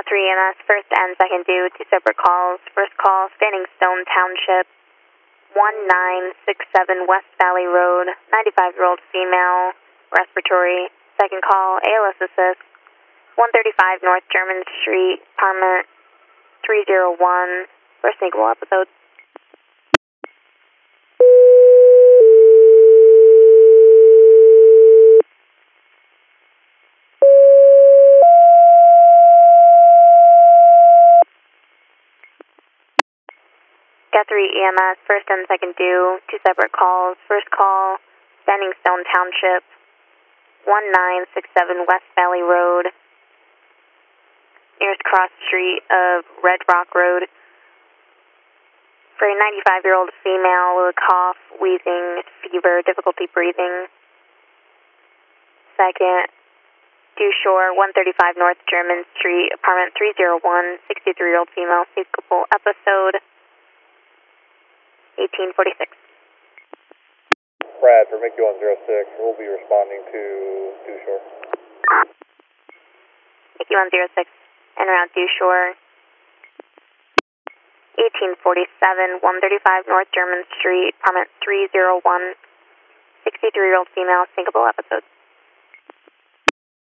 Guthrie EMS, first and second due, two separate calls. First call, Standing Stone Township, 1967 West Valley Road, 95-year-old female, respiratory. Second call, ALS assist, 135 North German Street, apartment 301, for a syncopal episode. Guthrie EMS, first and second due, two separate calls. First call, Standing Stone Township, 1967 West Valley Road, nearest cross street of Red Rock Road, for a 95-year-old female with a cough, wheezing, fever, difficulty breathing. Second, due shore, 135 North German Street, apartment 301, 63-year-old female, syncopal episode, 1846. Brad, for Mickey 106, we'll be responding to due shore. Mickey 106, en route due shore, 1847, 135 North German Street, apartment 301, 63-year-old female, syncopal episode.